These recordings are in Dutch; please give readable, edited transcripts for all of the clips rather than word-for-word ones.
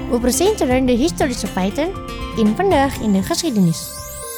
We presenteren de historische feiten in Vandaag in de Geschiedenis.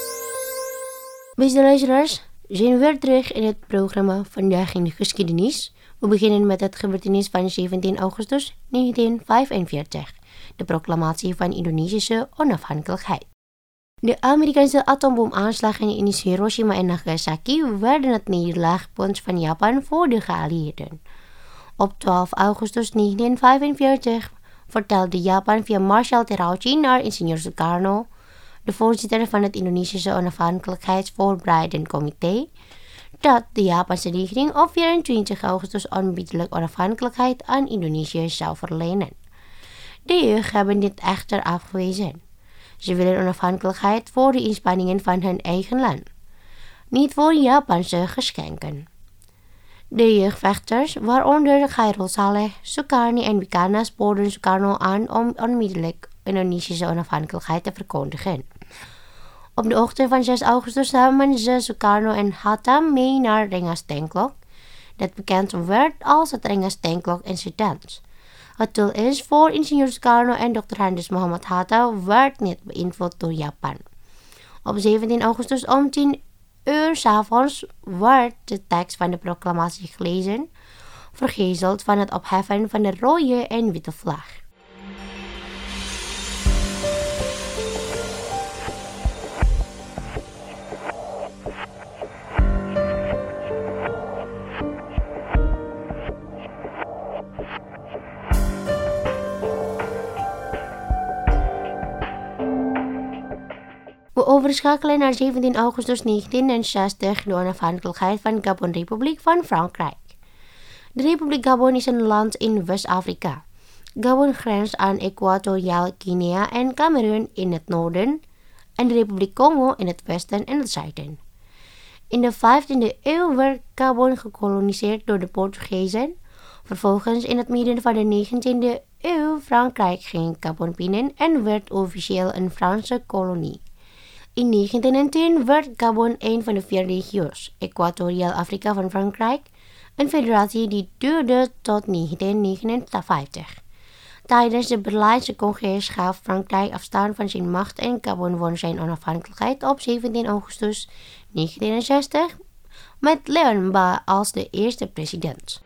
Beste luisteraars, we zijn weer terug in het programma Vandaag in de Geschiedenis. We beginnen met het gebeurtenis van 17 augustus 1945, de proclamatie van Indonesische onafhankelijkheid. De Amerikaanse atoombomaanslagen in Hiroshima en Nagasaki werden het nederlaagpunt van Japan voor de geallieerden. Op 12 augustus 1945 vertelde Japan via Marshal Terauchi naar ingenieur Sukarno, de voorzitter van het Indonesische Onafhankelijkheidsvoorbereidend Comité, dat de Japanse regering op 24 augustus onmiddellijk onafhankelijkheid aan Indonesië zou verlenen. De jeugd hebben dit echter afgewezen. Ze willen onafhankelijkheid voor de inspanningen van hun eigen land, niet voor Japanse geschenken. De jeugdvechters, waaronder Khairul Saleh, Sukarni en Bikana, spoorden Sukarno aan om onmiddellijk Indonesische onafhankelijkheid te verkondigen. Op de ochtend van 6 augustus namen ze Sukarno en Hatta mee naar Rengas Tanklok, dat bekend werd als het Rengas Tanklok incident. Het doel is voor ingenieur Sukarno en Dr. Handes Mohamad Hatta werd niet beïnvloed door Japan. Op 17 augustus om 10 uur 's avonds werd de tekst van de proclamatie gelezen, vergezeld van het opheffen van de rode en witte vlag. We overschakelen naar 17 augustus 1960, de onafhankelijkheid van Gabon-Republiek van Frankrijk. De Republiek Gabon is een land in West-Afrika. Gabon grenst aan Equatoriaal Guinea en Cameroen in het noorden en de Republiek Congo in het westen en het zuiden. In de 15e eeuw werd Gabon gekoloniseerd door de Portugezen. Vervolgens in het midden van de 19e eeuw Frankrijk ging Gabon binnen en werd officieel een Franse kolonie. In 1910 werd Gabon een van de 4 regio's, Equatoriaal Afrika van Frankrijk, een federatie die duurde tot 1959. Tijdens de Berlijnse congres gaf Frankrijk afstand van zijn macht en Gabon won zijn onafhankelijkheid op 17 augustus 1960 met Léon Mba als de eerste president.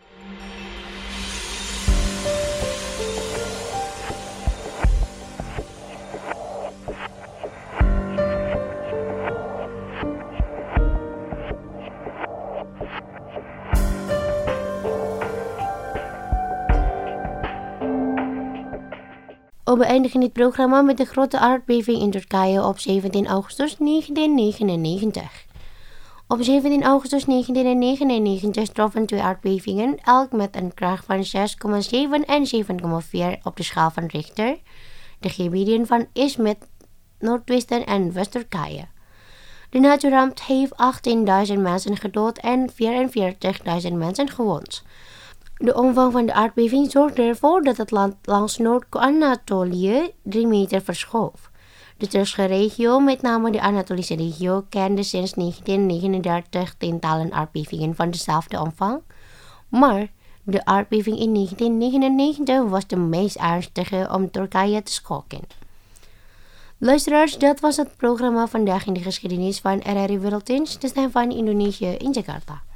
We beëindigen dit programma met de grote aardbeving in Turkije op 17 augustus 1999. Op 17 augustus 1999 troffen 2 aardbevingen, elk met een kracht van 6,7 en 7,4 op de schaal van Richter, de gebieden van Izmit, Noordwesten en West-Turkije. De natuurramp heeft 18.000 mensen gedood en 44.000 mensen gewond. De omvang van de aardbeving zorgde ervoor dat het land langs Noord-Anatolië 3 meter verschoof. De Turkse regio, met name de Anatolische regio, kende sinds 1939 tientallen aardbevingen van dezelfde omvang, maar de aardbeving in 1999 was de meest ernstige om Turkije te schokken. Luisteraars, dat was het programma Vandaag in de Geschiedenis van RRI Werelddienst, de stem van Indonesië in Jakarta.